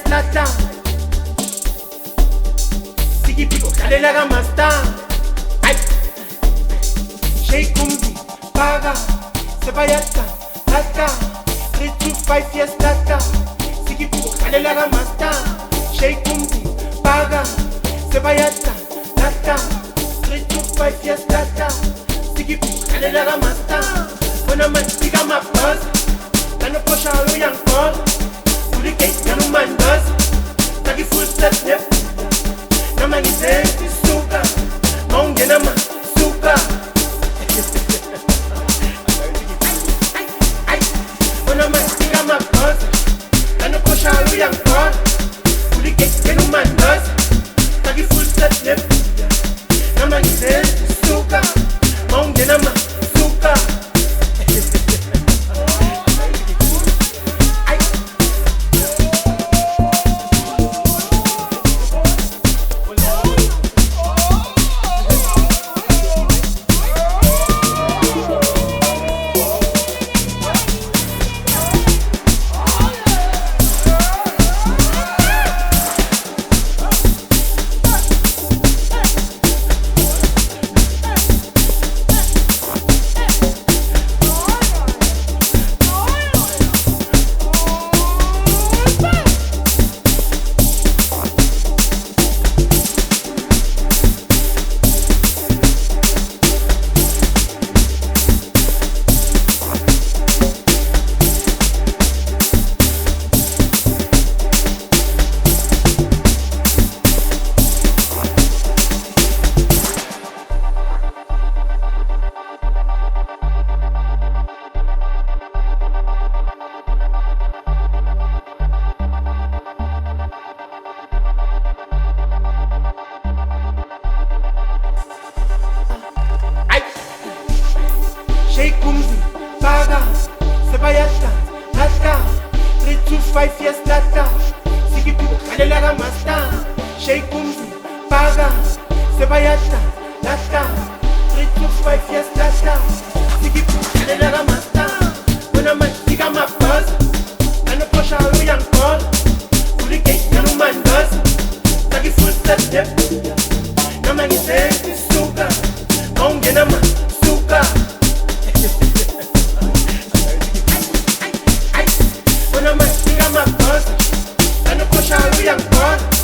fiesta. Sikipiko kalela ka master. Ay, shake umbi, paga, sebayata, tata. 3 to 5 fiesta. Sikipiko kalela ka master. Shake umbi, paga, sebayata, tata. 3 to 5 fiesta. Sikipiko kalela ka master. When man tiga ma buzz, tano posha lo yang call. Uli cake yanu man does. Tagi full step nip. Nama ni senti suka. Maunge nama suka. When man tiga ma buzz, tano posha lo yang call. Uli cake yanu man does. Tagi full step nip. Nama ni senti suka. Maunge nama suka. Shake umzi, paga, sebayata, tata. 3 to 5 fiesta. Sikipiko kalela ka master. Shake umzi, paga, sebayata, tata. 3 to 5 fiesta. Sikipiko kalela ka master. When man tiga ma buzz, tano posha lo yang call. Uli cake yanu man does. Tagi full step nip. Nama ni senti suka. Maunge nama suka. When I'm a buzz, and the push out of young